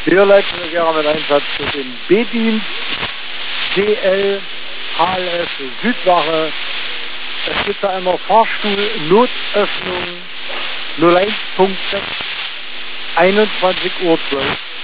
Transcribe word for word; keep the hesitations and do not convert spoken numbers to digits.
Wir leiten wir gerne mit Einsatz für den B-Dienst, D L, H L F, Südwache. Es gibt da immer Fahrstuhl-Notöffnung null eins Punkt sechs, einundzwanzig Uhr zwölf.